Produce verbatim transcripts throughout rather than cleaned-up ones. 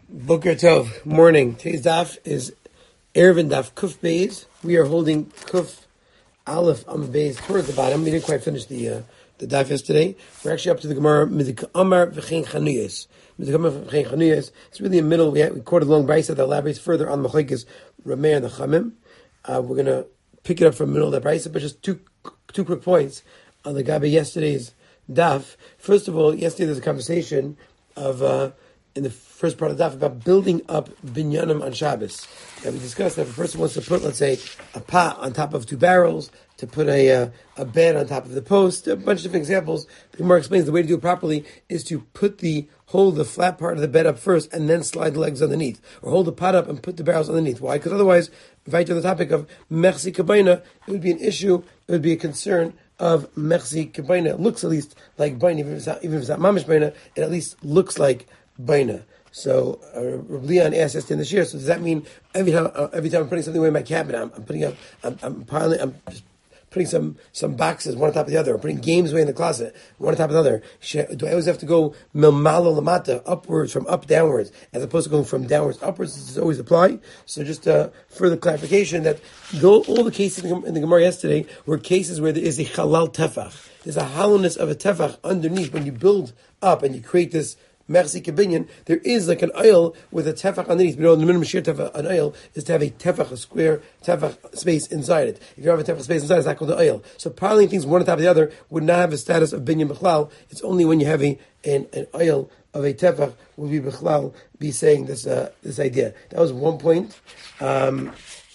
Boker Tov, morning. Today's daf is Erevin daf Kuf Beis. We are holding Kuf Aleph Am Beis towards the bottom. We didn't quite finish the uh, the daf yesterday. We're actually up to the Gemara Midik Amar V'chein Chanuyas. Midik Amar V'chein Chanuyas. It's really in the middle. We, had, we quoted a long brisa that elaborates further on the Machlekes Rameh and the Chamim. Uh, we're going to pick it up from the middle of that brisa, but just two two quick points on the Gabi yesterday's daf. First of all, yesterday there was a conversation of. Uh, in the first part of the daf about building up binyanim on Shabbos. And we discussed that if a person wants to put, let's say, a pot on top of two barrels, to put a uh, a bed on top of the post, a bunch of different examples. The Gemara explains the way to do it properly is to put the, hold the flat part of the bed up first and then slide the legs underneath. Or hold the pot up and put the barrels underneath. Why? Because otherwise, right to the topic of Mechsi Kabaina, it would be an issue, it would be a concern of Mechsi Kabaina. It looks at least like Baina, even if it's not, even if it's not Mamish Baina, it at least looks like Baina. So uh, Rabbi Leon asked us in this year. So does that mean every time, uh, every time I'm putting something away in my cabinet, I'm, I'm putting up, I'm, I'm piling, I'm just putting some some boxes one on top of the other, or putting games away in the closet one on top of the other? Do I always have to go milmalo lamata, upwards from up downwards, as opposed to going from downwards upwards? Does this always apply? So just uh, further clarification that though all the cases in the, in the Gemara yesterday were cases where there is a halal tefach, there's a hollowness of a tefach underneath when you build up and you create this Mechsi Kabinyan, there is like an oil with a tefach underneath. You know, the minimum shear tefach, an oil, is to have a tefach, a square tefach space inside it. If you have a tefach space inside, it's not called the oil. So piling things one on top of the other would not have a status of binyan b'chlal. It's only when you have a an, an oil of a tefach will be b'chlal be saying this uh, this idea. That was one point. Um,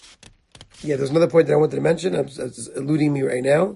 yeah, there's another point that I wanted to mention. I'm, it's eluding me right now.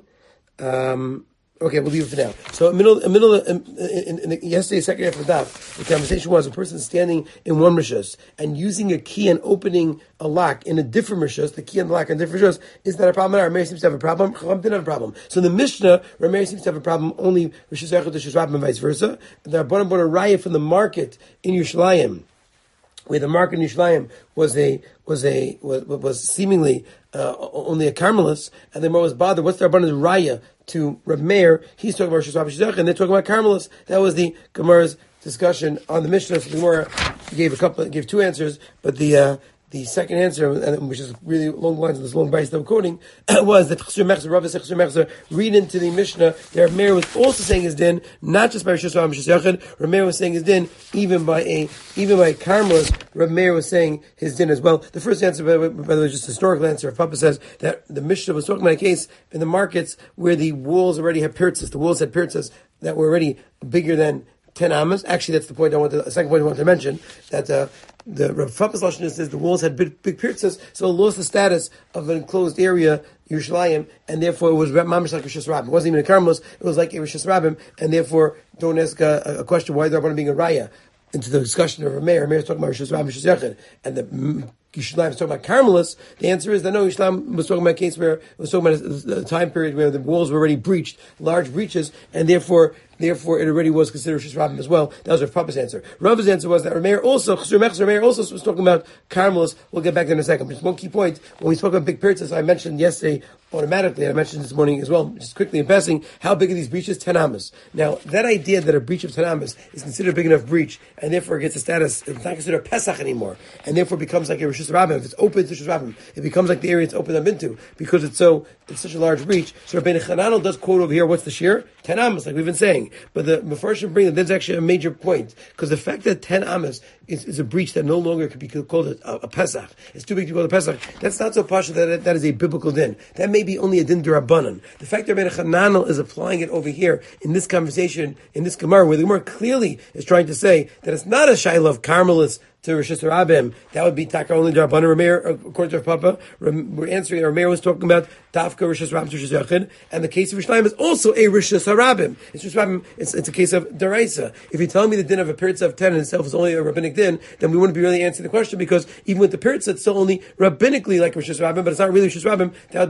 Um, Okay, we'll leave it for now. So, in middle, in middle, in, in, in the, yesterday, second half of the daf, the conversation was a person standing in one rishus and using a key and opening a lock in a different rishus. The key and the lock in different rishus. Is that a problem? Rameir seems to have a problem. Chacham didn't have a problem. So, in the Mishnah, Rameir seems to have a problem. Only rishus echad to rishus rabbim and vice versa. The Rabbanan brought a raya from the market in Yerushalayim, where the market in Yerushalayim was a was a was, was seemingly uh, only a Carmelist, and the Gemara was bothered. What's the Rabbanan's raya to Reb Meir? He's talking about Rosh Hashanah, and they're talking about Carmelists. That was the Gemara's discussion on the Mishnah. So the Gemara gave a couple, gave two answers, but the uh, the second answer, which is really along the lines of this long base that I'm quoting, was that Chasur Mechzer, Rav Chasur Mechzer, read into the Mishnah that Reb Meir was also saying his din, not just by Rosh Hashanah, Rosh Hashanah. Reb Meir was saying his din even by a even by a Carmelist. Reb Meir was saying his din as well. The first answer, by the way, was just a historical answer. Papa says that the Mishnah was talking about a case in the markets where the walls already had pirtzas. The walls had pirtzas that were already bigger than ten amas. Actually, that's the point I wanted. The second point I wanted to mention that uh, the Rav Papa's lashon says the walls had big, big pirtzas, so it lost the status of an enclosed area, Yerushalayim, and therefore it was mamish like Rishus Rabbim. It wasn't even a Karmos; it was like a Rishus Rabbim, and therefore don't ask a, a question why they're being a raya into the discussion of Rameir. Rameir is talking about Rishus Rabbim, Rishus Yechid, and the Yerushalayim is talking about Carmelists. The answer is that no, Yerushalayim was talking about a case where it was talking about a, a time period where the walls were already breached, large breaches, and therefore. Therefore, it already was considered Rishus Rabbim as well. That was Rav Papa's answer. Rav's answer was that Rameir also, Chasur Mechzer, Rameir also was talking about Carmelists. We'll get back to that in a second. Just one key point. When we spoke about big pirtzas, I mentioned yesterday, automatically, I mentioned this morning as well, just quickly in passing, how big are these breaches? ten amas. Now, that idea that a breach of ten amas is considered a big enough breach, and therefore it gets a status, it's not considered a Pesach anymore, and therefore becomes like a Rishus Rabbim. If it's open to Rishus Rabbim, it becomes like the area it's opened up into, because it's so, it's such a large breach. So Rabbeinu Chananel does quote over here, what's the shear? ten amas, like we've been saying. But the Mefarshim bring that that's actually a major point, because the fact that ten amas is, is a breach that no longer could be called a, a Pesach, it's too big to call it a Pesach, that's not so pasha that that is a biblical din. That may be only a din d'Rabbanan. The fact that Rabbeinu Chananel is applying it over here in this conversation, in this Gemara, where the Gemara clearly is trying to say that it's not a shayla of Carmelists to Rishus Rabbim, that would be taka only d'Rabbanan. Rameir, according to Papa, we're answering. Rameir was talking about Dafka Rishus Rabbim to Rishus Yachid, and the case of Yerushalayim is also a Rishus Rabbim. It's Rishus Rabbim. It's, it's a case of deraisa. If you tell me the din of a pirtza of ten in itself is only a rabbinic din, then we wouldn't be really answering the question, because even with the pirtza, it's still only rabbinically like Rishus Rabbim, but it's not really Rishus Rabbim. That would be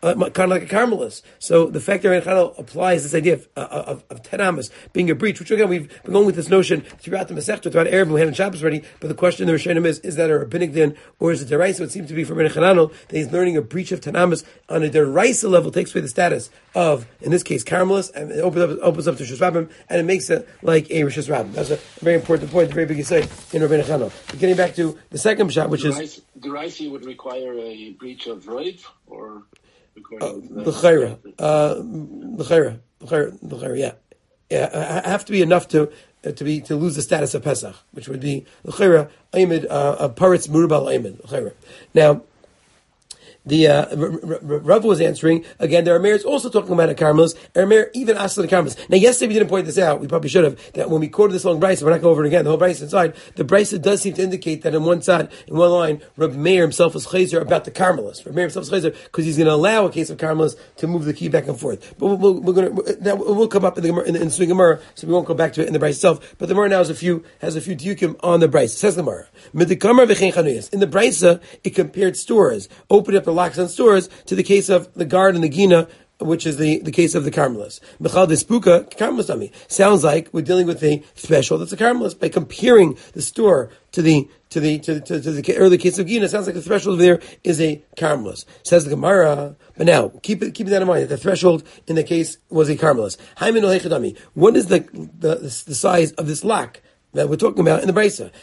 uh, kind of like a Carmelist. So the fact that Rabbeinu Chananel applies this idea of, uh, of, of ten amas being a breach, which again, we've been going with this notion throughout the Masechta, throughout Erev, we had in Shabbos already, but the question in the Rishonim is, is that a rabbinic din, or is it deraisa? So it seems to be for Rabbeinu Chananel that he's learning a breach of ten amas on a deraisa level, takes away the status of, in this case, Carmelist, and it opens up, opens up to Rishus Rabbim, and it makes it like a Rishus Rabbim. That's a very important point, a very big insight in Rabbeinu Chananel. But getting back to the second shot, which is... Deraisa would require a breach of Roiv, or... The Chayra, the Chayra, the Chayra, yeah, yeah. I have to be enough to uh, to be to lose the status of Pesach, which would be the Chayra Aymed, a paritz murubal Aymed, the Chayra. Now, the uh, Rav was answering again. There are mayors also talking about a Carmelist. There are mayors even asked the Carmelist. Now, yesterday we didn't point this out. We probably should have. That when we quoted this long brisa, we're not going over it again. The whole brisa inside the brisa does seem to indicate that in one side, in one line, Rav Meir himself was chazer about the Carmelist. Rav Meir himself was chazer because he's going to allow a case of Carmelist to move the key back and forth. But we'll, we're going to that will come up in the in the, in the Gemara, so we won't go back to it in the brisa itself. But the Gemara now has a few has a few diukim on the brisa. Says the Gemara, in the brisa it compared stores, opened up the locks on stores, to the case of the guard and the gina, which is the, the case of the Carmelist. Mechal Despuka, Carmelist. Sounds like we're dealing with a threshold that's a Carmelist. By comparing the store to the to the to, to, to the early case of Gina, sounds like the threshold over there is a Carmelist. Says the Gemara. But now, keep it keep that in mind that the threshold in the case was a Carmelist. What is the the, the, the size of this lock that we're talking about in the brisa?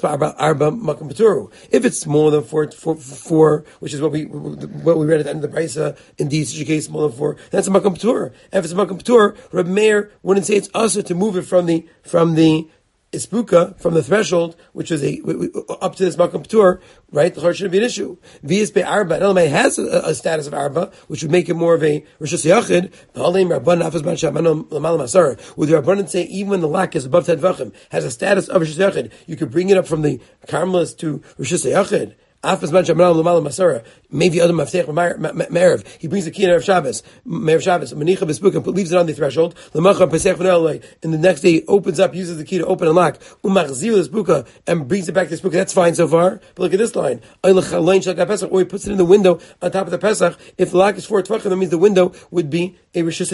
If it's more than four, four, four, which is what we what we read at the end of the brisa, indeed, such a case more than four, that's a makam patur. If it's a makam patur, Reb Meir wouldn't say it's usher to move it from the from the ispuka, from the threshold, which is a up to this makam patur, right? The heart shouldn't be an issue. V S B arba, and L M A has a, a status of arba, which would make it more of a rishus yachid. Would the Rabbanan say even when the lock is above ten vachim, has a status of rishus yachid, you could bring it up from the Carmelist to rishus yachid? Maybe Adam Maftech he brings the key in Erev Shabbos, Erev Shabbos, Manicha Bespuk, and leaves it on the threshold. And the next day he opens up, uses the key to open and lock, and brings it back to the Spuk. That's fine so far. But look at this line. Or he puts it in the window on top of the Pesach. If the lock is four tvachim, that means the window would be a Rishus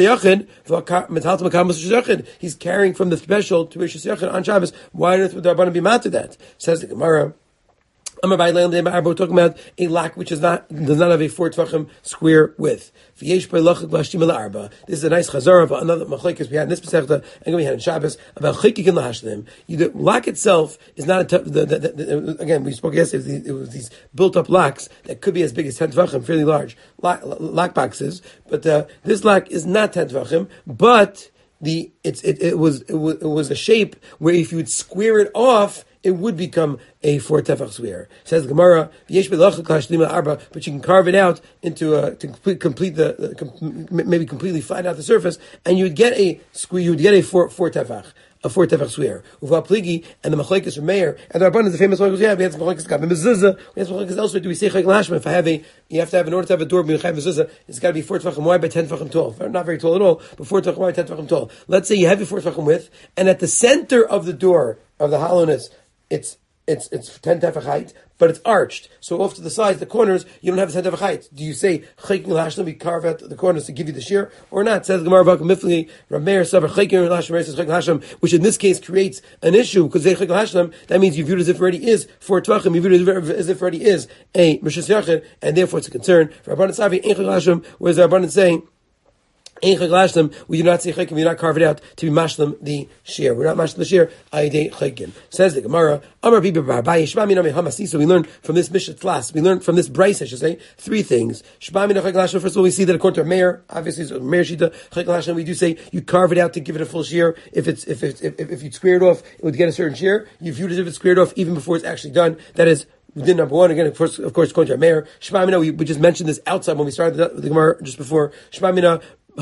Yachid. He's carrying from the threshold to Rishus Yachid on Shabbos. Why on earth would the Rabbanan be mad to that? Says the Gemara. We're talking about a lock which is not does not have a four tvachim square width. This is a nice chazara of another machlekes we had in this Masechta and we had in Shabbos about chaykikin lahashlim. The lock itself is not a t- the, the, the, the, again we spoke yesterday. It was these built up locks that could be as big as ten tvachim, fairly large lock, lock boxes. But uh, this lock is not ten tvachim, but the it's it, it was it was it was a shape where if you would square it off, it would become a four tefach square. Says the Gemara, but you can carve it out into a, to complete, complete the, the com, maybe completely flatten out the surface, and you would get a square. You would get a four four tefach. A four tefach square. Uva pligi and the machlekes from Meir and the Rabbanan, the famous machlekes. Yeah, we have some machlekes got mezuzah. We have some machlekes elsewhere. Do we say chayk lashma? If I have a, you have to have in order to have a door being chayk mezuzah, it's got to be four tefachim wide by ten tefachim tall. Not very tall at all, but four tefachim wide, ten tefachim tall. Let's say you have your four tefachim width, and at the center of the door of the hollowness, it's it's it's ten tefach height, but it's arched. So off to the sides, the corners, you don't have a ten tefach height. Do you say chaykin lashlim? We carve out the corners to give you the shear, or not? Says Gemara Baka Mifli Rameir Savar chaykin lashlim says chaykin lashlim, which in this case creates an issue because they chaykin lashlim. That means you view it as if it already is four tvachim. You view it as if it already is a rishus yachid, and therefore it's a concern. For Rabbanan Savi ein chaykin lashlim, whereas the Rabbanan saying, we do not say chaykin, we do not carve it out to be mashlim the shear. We're not mashlim the shear, ayidei chaykin. Says the Gemara, Amar Bibi Bar Abaye, Shema Mina Mehamasi. So we learn from this Mishnah class, we learn from this brayse, I should say, three things. Shema Mina chaykin lashlim. First of all, we see that according to Meir, obviously it's Meir Shita, chaykin lashlim, we do say you carve it out to give it a full shear. If it's, if it's, if, if you square it off, it would get a certain shear. You view it as if it's squared off even before it's actually done. That is, we did number one, again, of course, of course, according to Meir. Shema Mina, we, we just mentioned this outside when we started the, the Gemara just before. Shema Mina,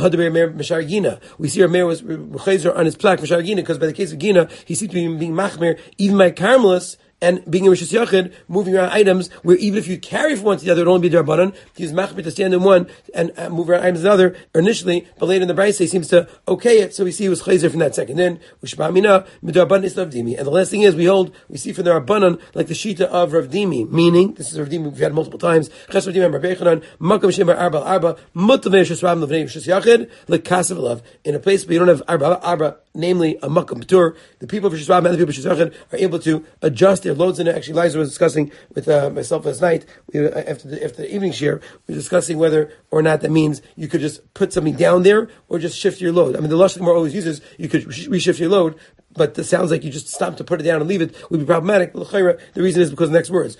we see our mayor was chazer on his plaque Mishar Gina because by the case of Gina he seemed to be being machmer even by Carmelists and being a Rishus Yachid, moving around items, where even if you carry from one to the other, it would only be D'Rabbanan, to use Machbir to stand in one and uh, move around items in another, initially, but later in the Brayse, he seems to okay it, so we see it was Chayzer from that second. Then, Ushba'amina, Midarban is Rav Dimi. And the last thing is, we hold, we see from the Rabbanan, like the Shita of Rav Dimi, meaning, this is Rav Dimi we've had multiple times, Ches Rav Dimi, Rav Bechanan, Makam Shem Arba Arba, Mutav Shus Rabban Levnei Shus Yachid, Lekasav Love. In a place where you don't have Arba Arba, namely a Makam P'tur, the people of Shus Rabban and the people of Shus Yachid are able to adjust their loads in it. Actually, Liza was discussing with uh, myself last night, we, uh, after, the, after the evening share, we were discussing whether or not that means you could just put something down there or just shift your load. I mean, the Lashon Gemara always uses, you could reshift your load, but it sounds like you just stop to put it down and leave it would be problematic. The reason is because of the next words.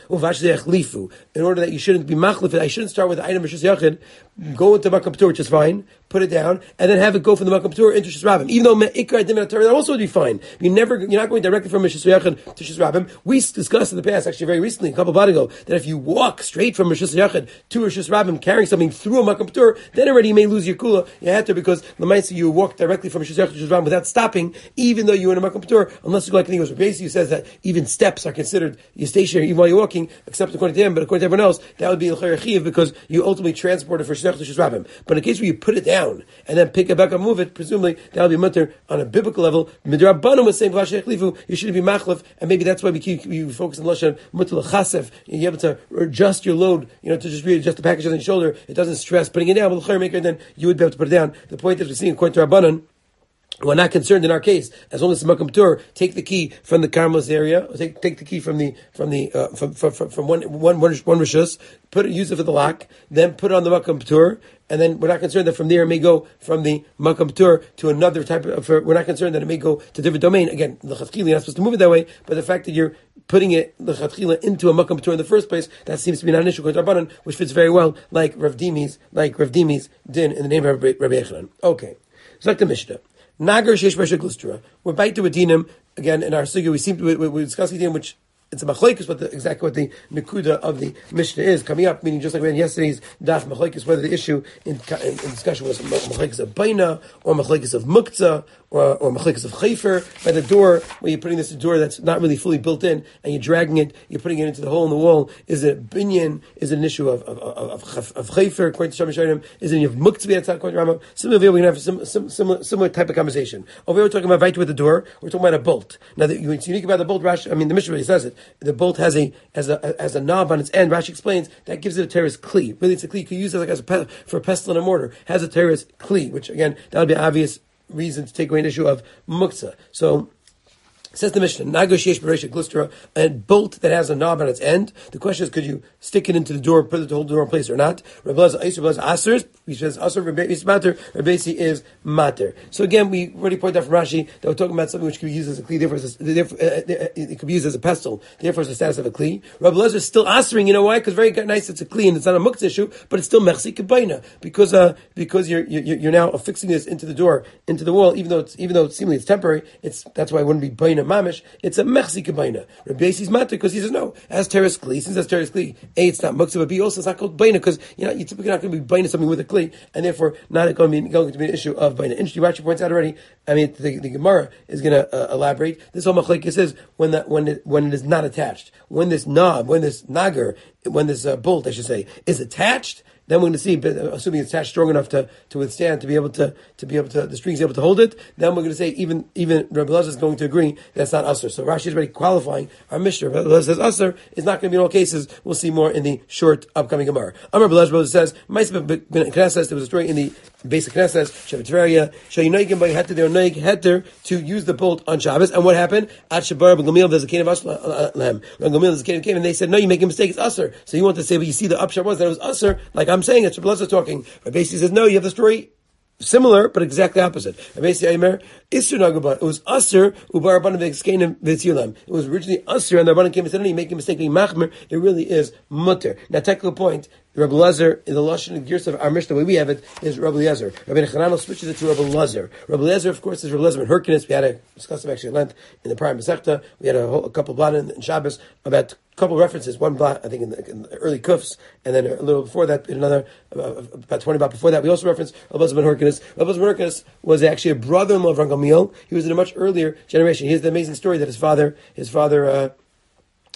In order that you shouldn't be machlif, I shouldn't start with the item of Shus Yachid, go into Makam P'tur, which is fine, put it down, and then have it go from the Makam P'tur into Shus Rabbim. Even though Me'ikar Dimin HaTorah, that also would be fine. You never, you're not going directly from Shus Yachid to Shus Rabbim. We discussed in the past, actually very recently, a couple of months ago, that if you walk straight from Shus Yachid to a Shus Rabbim carrying something through a Makam P'tur, then already you may lose your kula. You had to, because the Lamaisa you walk directly from Shus Yachid to Shus Rabbim without stopping, even though you're in a Makam P'tur, unless you go like I think it was Rebbeisi who says that even steps are considered you stationary even while you're walking, except according to him, but according to everyone else, that would be l'chayr chiv because you ultimately transport it for Shus Yachid to Shus Rabbim. But in a case where you put it down and then pick it back up and move it, presumably that would be mutter on a biblical level. Midrabanan was saying you shouldn't be machlef, and maybe that's why we keep you focus on lashon mutter l'chasef. You're able to adjust your load, you know, to just readjust the package on your shoulder. It doesn't stress putting it down. But l'chayr maker, then you would be able to put it down. The point is, we're seeing according to Rabbanan, we're not concerned in our case, as long as it's Makam P'tur, take the key from the Carmelis area, or take take the key from the from the uh, from, from from one one one one rishus, put it, use it for the lock, then put it on the Makam P'tur, and then we're not concerned that from there it may go from the Makam P'tur to another type of. For, we're not concerned that it may go to a different domain. Again, the Chatchila, you're not supposed to move it that way, but the fact that you're putting it the Chatchila into a Makam P'tur in the first place, that seems to be not an issue with Rabbanan, which fits very well, like Rav Dimi's, like Rav Dimi's din in the name of Rabbi Yechanan. Okay, so like the Mishnah. Nagar sheish b'shel glustra. We're back to a dinim again in our sugya. We seem to we, we're discussing dinim which it's a machlekes, but the, exactly what the nekuda of the Mishnah is coming up. Meaning, just like we had yesterday's daf machlekes, whether the issue in, in, in discussion was machlekes of baina or machlekes of muktzah or or machlekes of chayfer by the door, where you're putting this a door that's not really fully built in and you're dragging it, you're putting it into the hole in the wall. Is it binyan? Is it an issue of of of, of chayfer? According to Shamash Shayim, is it an issue of muktzah? That's according to Rambam. Similarly, we can have some, some similar similar type of conversation. Over here, we're talking about right with the door. We're talking about a bolt. Now, the, what's unique about the bolt, Rashi, I mean, the Mishnah really says it. The bolt has a as a as a knob on its end. Rashi explains that gives it a terrace kli. Really, it's a kli. You can use it like as a pe- for a pestle and a mortar. Has a terrace kli, which again that would be an obvious reason to take away an issue of muktzah. So. Says the Mishnah, Nagosh yesh b'reisha glustra, a bolt that has a knob on its end. The question is, could you stick it into the door, put it to hold the door in place or not? Rabbi Elazar Aiser, Rabbi Elazar Aser, he says Aser, Rabbi is mater, Rabbi is mater. So again, we already pointed out from Rashi that we're talking about something which can be used as a kli, therefore, therefore uh, it could be used as a pestle, therefore it's the status of a kli. Rabbi Elazar is still asering, you know why? Because very nice, it's a kli and it's not a muktzah issue, but it's still mechsi kebaina, because uh, because you're, you're you're now affixing this into the door, into the wall, even though it's even though seemingly it's temporary. It's that's why it wouldn't be baina mamish. It's a mechsi kebaina. Rabbi Yossi matter because he says no, as teres kli, since that's teres kli, a it's not muktzah, but b also it's not called baina because you know you're typically not going to be baina something with a kli, and therefore not going to be going to be an issue of baina. Interesting, Rashi points out already. I mean, the, the Gemara is going to uh, elaborate. This whole machlekes says when that when it, when it is not attached, when this knob, when this nagar, when this uh, bolt, I should say, is attached. Then we're going to see, assuming it's attached strong enough to, to withstand, to be able to, to be able to, the string's able to hold it, then we're going to say even, even Rabbi Elazar is going to agree that's not Asr. So Rashi is already qualifying our Mishnah. Rabbi Elazar says Asr is not going to be in all cases. We'll see more in the short upcoming Gemara. Amar Rabbi Elazar says, Ma'aseh ben Knesset, there was a story in the basic Knesset, Shabbat Shayinoigim by Heter, they were noig Heter to use the bolt on Shabbos. And what happened? At Shabbat, Gamil, there's a cane of Ashlam. Gamil, there's a cane of came, and they said, no, you make a mistake, it's Asr. So you want to say, but you see the upshot was that it was Asr, like I'm saying it. Rabbi Elazar talking. Rabbi Yossi says, no, you have the story similar, but exactly opposite. Rabbi Yossi Aimer, Isur Nagaba. It was Asr, Ubar Rabbanan V'Exkenim V'Tzilam. It was originally Asr, and the Rabbanan came and said, no, you make a mistake, being Machmer. It really is Mutter. Now, technical point, Rabbi Elazar, in the Lashon and Gears of our Mishnah, the way we have it, is Rabbi Elazar. Rabbi Nechananel switches it to Rabbi Elazar. Rabbi Elazar, of course, is Rabbi Elazar ben Hyrcanus. We had to discuss him actually at length in the prior Masechta. We had a, whole, a couple of blot in, in Shabbos about a couple of references. One blot, I think, in the, in the early Kufs, and then a little before that, in another, uh, about twenty blot before that. We also referenced Rabbi Elazar ben Hyrcanus. Rabbi Elazar ben Hyrcanus was actually a brother-in-law of Ran Gamliel. He was in a much earlier generation. Here's the amazing story that his father, his father, uh,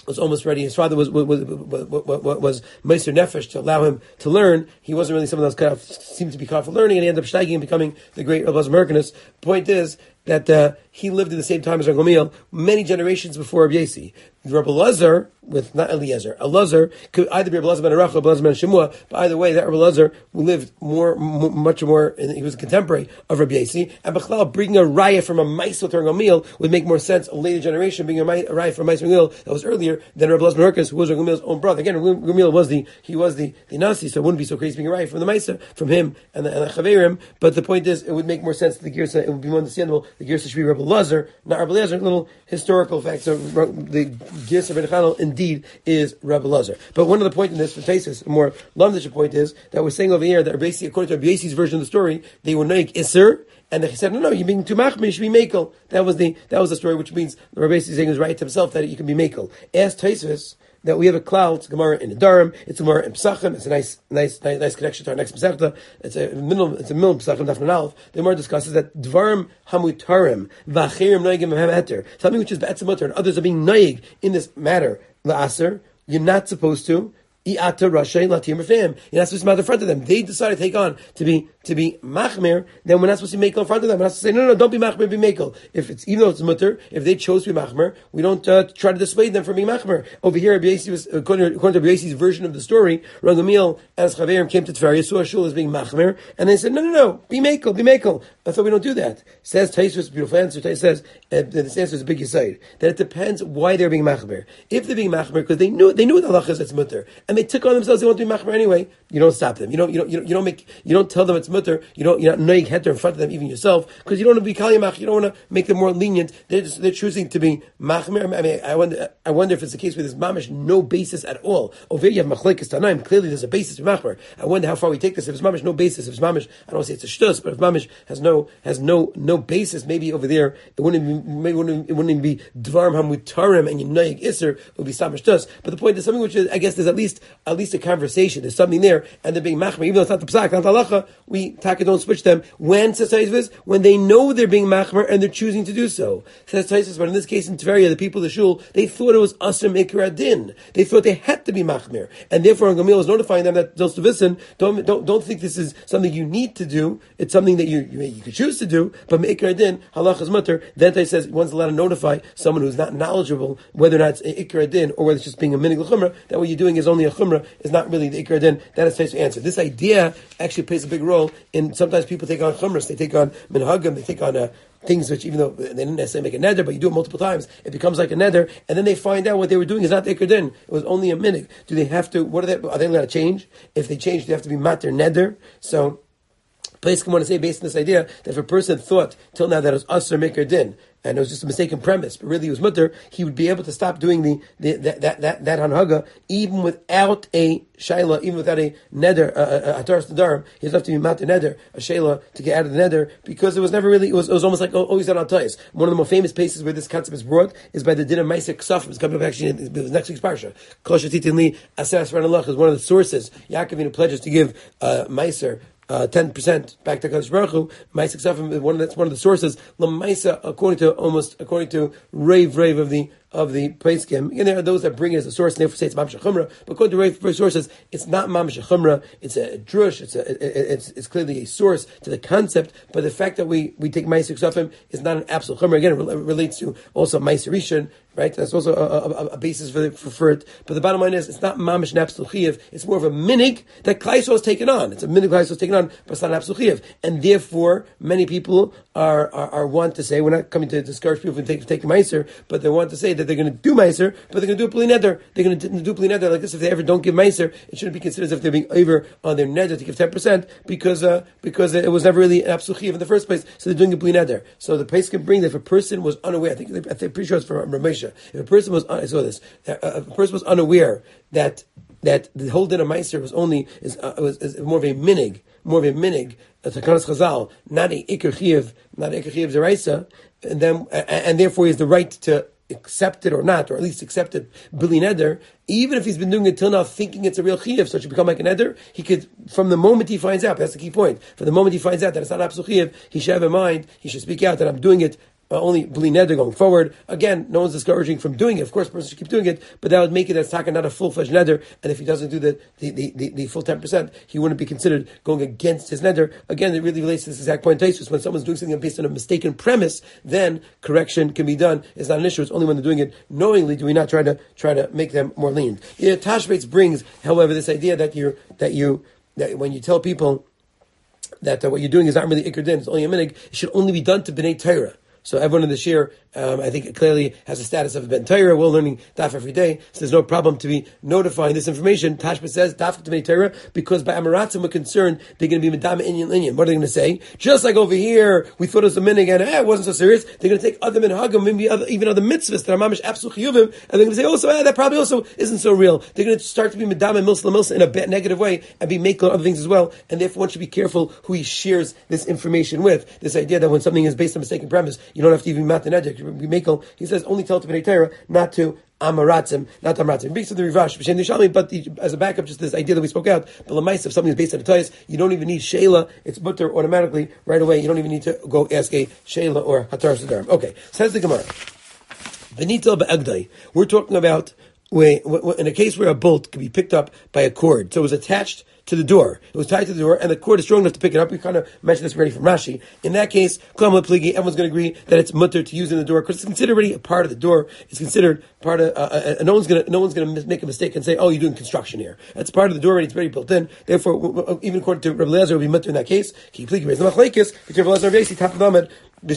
was almost ready. His father was was was, was, was Meister Nefesh to allow him to learn. He wasn't really someone that was kind of seemed to be caught for learning, and he ended up steiging and becoming the great Rabbi Merkinus. Point is that uh, he lived at the same time as Rabbi Gamliel, many generations before Rabbi Yossi. Rabbi Elazar, with not Eliezer, Elazar could either be Rabbi Elazar ben Arach or Rabbi Elazar ben Shemua, but either way, that Rabbi Elazar lived more, m- much more, and he was a contemporary of Rabbi Yossi, and Bechlal, bringing a raya from a Maisel to Rabbi Gamliel would make more sense, a later generation, bringing a, a raya from Maisel Gamliel that was earlier than Rabbi Elazar ben Arach, who was Rabbi Gamliel's own brother. Again, Rabbi Gamliel was the, he was the, the Nasi, so it wouldn't be so crazy being a raya from the Maisel, from him and the, and the Chaverim, but the point is, it would make more sense to the Girsa, it would be more understandable, the Girsa should be Rabbi Elazar, not Rabbi Elazar, a little historical fact, so the Girsa ben Chanel indeed is Rabbi Elazar. But one of the points in this, for Taisus, a more lumdish point is that we're saying over here that basically, according to Rabbi Yossi's version of the story, they were Noik Isser, and they said, no, no, you're being too machmir, you should be makel. That was the that was the story, which means Rabbi Yossi saying he was right to himself that you can be makel. Ask Taisus that we have a cloud, it's a Gemara in the Durham, it's a Gemara in Pesachim, it's a nice, nice, nice, nice connection to our next Pesachta. It's a middle, it's a middle Pesachim, Daf Nalef. The Gemara discusses that Dvarim Hamutarim Vachirim Noigim Heter, something which is Be'etzem Mutar, and others are being noig in this matter, La'aser, you're not supposed to. I'ata Rashay Latim Rafim. You're not supposed to mount in front of them. They decide to take on to be to be machmir. Then we're not supposed to be makel in front of them. We're not supposed to say no, no, no, don't be machmir, be makel. If it's even though it's mutter, if they chose to be machmir, we don't uh, try to dissuade them from being machmir. Over here, Rabbi Yossi was according to, according to Rabbi Yossi's version of the story. Rabbi Gamliel as Chaverim came to Tveria, saw Shul as being machmir, and they said no, no, no, be makel, be makel. I thought we don't do that. Says Taisus, beautiful answer. Taisus says uh, this answer is a big aside that it depends why they're being machmir. If they're being machmir because they knew they knew what the halacha is, it's mutter, and they took on themselves. They want to be machmir anyway. You don't stop them. You don't. You don't. You don't, you don't make. You don't tell them it's mutter. You don't. You're not noig heter in front of them, even yourself, because you don't want to be kalimach. You don't want to make them more lenient. They're just, they're choosing to be machmir. I mean, I wonder. I wonder if it's the case where there's mamish no basis at all. Over here you have machlekes tanaim. Clearly, there's a basis for machmir. I wonder how far we take this. If it's mamish no basis, if it's mamish, I don't want to say it's a shtus, but if mamish has no has no no basis, maybe over there it wouldn't be, maybe it wouldn't, it wouldn't even be dvarim hamutarim and you noig iser. It would be samish shtus. But the point is something which is, I guess there's at least at least a conversation. There's something there, and they're being machmir, even though it's not the psak, not the halacha. We taka don't switch them. When says Taisvis, when they know they're being machmir and they're choosing to do so. Says Taisvis, but in this case in Tveria, the people of the shul, they thought it was asr mikra din. They thought they had to be machmir, and therefore Gamliel was notifying them that those to listen. Don't don't don't think this is something you need to do. It's something that you you, you could choose to do, but mikra din halachas mutter. Then Taisvis says one's allowed to notify someone who's not knowledgeable whether or not it's ikra din or whether it's just being a minig l'chumra. That what you're doing is only a chumra, is not really the ikra din. That is Taisvis' answer. This idea actually plays a big role in sometimes people take on chumras, they take on minhagim, they take on uh, things which even though they didn't necessarily make a neder, but you do it multiple times, it becomes like a neder, and then they find out what they were doing is not ikra din. It was only a minig. Do they have to? What are they? Are they allowed to change? If they change, they have to be mater neder. So. Place can want to say based on this idea that if a person thought till now that it was asr mikra din and it was just a mistaken premise, but really it was mutter, he would be able to stop doing the, the that that that, that hanhaga even without a shaila, even without a neder, a hataras nedarim. He doesn't have to be mater neder, a shaila to get out of the neder because it was never really. It was, it was almost like always on altayis. One of the more famous places where this concept is brought is by the din of Ma'aseh Ksafim. It's coming up actually in the next week's parsha. Kol shetitin li aser asran alach is one of the sources. Yaakov pledges to give uh, Ma'aser. Uh, ten percent back to Kadosh Baruch Hu. Ma'aseh Ksafim, one of that's one of the sources. L'maisa, according to almost according to rave rave of the of the Peiskim, and there are those that bring it as a source and therefore say it's Mamish Chumrah. But according to rave sources, it's not Mamish Chumrah. It's a drush. It's a it, it's it's clearly a source to the concept. But the fact that we we take Ma'aseh Ksafim is not an absolute Chumrah. Again, it relates to also Ma'aseh Rishon. Right, that's also a, a, a basis for, the, for for it. But the bottom line is, it's not mamish and absolute chiyuv. It's more of a minig that Klai Yisrael has taken on. It's a minig Klai Yisrael has taken on, but it's not an absolute chiyuv. And therefore, many people are, are are want to say, we're not coming to discourage people from taking take meiser, but they want to say that they're going to do meiser, but they're going to do a bli neder. They're going to do bli neder like this. If they ever don't give meiser, it shouldn't be considered as if they're being over on their neder to give ten percent because uh, because it was never really an absolute chiyuv in the first place. So they're doing a bli neder. So the place can bring that if a person was unaware, I think I think pretty sure it's from Ramesha. If a person was I saw this. A person was unaware that that the whole din of Meiser was only is, uh, was, is more of a minig, more of a minig, a takanas chazal, not a ikr chiyuv, not a ikr chiyuv zeraisa, and then and, and therefore he has the right to accept it or not, or at least accept it bili neder, even if he's been doing it till now thinking it's a real chiyuv, so it should become like a neder, he could, from the moment he finds out, that's the key point, from the moment he finds out that it's not absolute chiyuv, he should have in mind, he should speak out that I'm doing it uh, only bli neder going forward. Again, no one's discouraging from doing it. Of course, a person should keep doing it, but that would make it as taka not a full-fledged neder. And if he doesn't do the the, the, the, the full ten percent, he wouldn't be considered going against his neder. Again, it really relates to this exact point. When someone's doing something based on a mistaken premise, then correction can be done. It's not an issue. It's only when they're doing it knowingly do we not try to try to make them more lenient. Yeah, Tashbetz brings, however, this idea that you that you that when you tell people that uh, what you're doing is not really Iker Din, it's only a minig, it should only be done to B'nai Torah. So everyone in this year, um, I think it clearly has a status of Ben Torah. We're learning daf every day, so there's no problem to be notifying this information. Tashbetz says daf to Ben Torah because by Amaratzim we're concerned they're going to be medama inyan inyan. What are they going to say? Just like over here, we thought it was a minig and eh, it wasn't so serious. They're going to take other minhagim, maybe other, even other mitzvahs that are mamish absolute chiyuvim, and they're going to say, oh, so eh, that probably also isn't so real. They're going to start to be medama milsa milsa in a bad, negative way and be making other things as well. And therefore, one should be careful who he shares this information with. This idea that when something is based on mistaken premise, you don't have to even mat an edge. He says only tell to B'nai Torah, not to Amaratzim, not to Amaratzim. It speaks to the Rivash, but the, as a backup, just this idea that we spoke out, the Lamais, if something is based on a Toyas, you don't even need Sheila, it's mutter automatically, right away, you don't even need to go ask a Sheila or Hatar Sadarim. Okay, says the Gemara. V'nitel be'egdai. We're talking about where, in a case where a bolt could be picked up by a cord, so it was attached to the door. It was tied to the door, and the cord is strong enough to pick it up. We kind of mentioned this already from Rashi. In that case, everyone's going to agree that it's mutter to use in the door because it's considered already a part of the door. It's considered part of. Uh, uh, uh, no one's going to no one's going to make a mistake and say, "Oh, you're doing construction here." It's part of the door already. It's already built in. Therefore, w- w- even according to Rabbi Eliezer, it would be mutter in that case. Keep leaking. The machlekes between Rabbi Eliezer and Rabbi top of Ahmed. In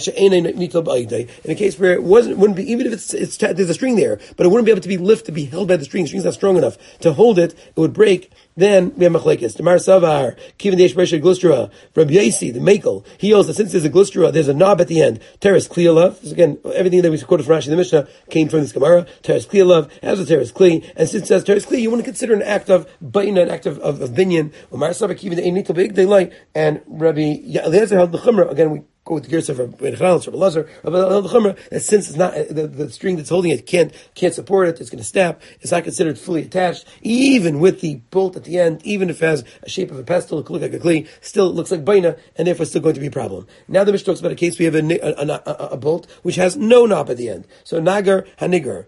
a case where it wasn't, wouldn't be, even if it's, it's there's a string there, but it wouldn't be able to be lifted, to be held by the string. The string's not strong enough to hold it. It would break. Then we have machlekes. Tamar Savar, Kivin Deish Bresha Glustra, Rabbi Yasi, the Makel. He holds that since there's a glustra, there's a knob at the end. Teres Klialav. Again, everything that we quoted from Rashi in the Mishnah came from this Gemara. Teres Klialav has a Teres Kli, and since it says Teres Kli, you want to consider an act of baina, an act of of, of binyan. Tamar Savar Kivin Deish Nitel Big Daylight, and Rabbi Eliezer held the Chumrah. Again, we go with the gears of Rabbi Eliezer, Rabbi Eliezer, Rabbi Eliezer, that since it's not the, the string that's holding it can't can't support it, it's going to snap. It's not considered fully attached, even with the bolt at the end. Even if it has a shape of a pestle, it could look like a kli. Still, it looks like baina, and therefore, it's still going to be a problem. Now, the Mishnah talks about a case we have a, a, a, a, a bolt which has no knob at the end. So nagar hanigar,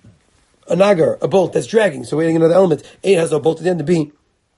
a nagar, a bolt that's dragging. So, waiting another element. A has no bolt at the end. The B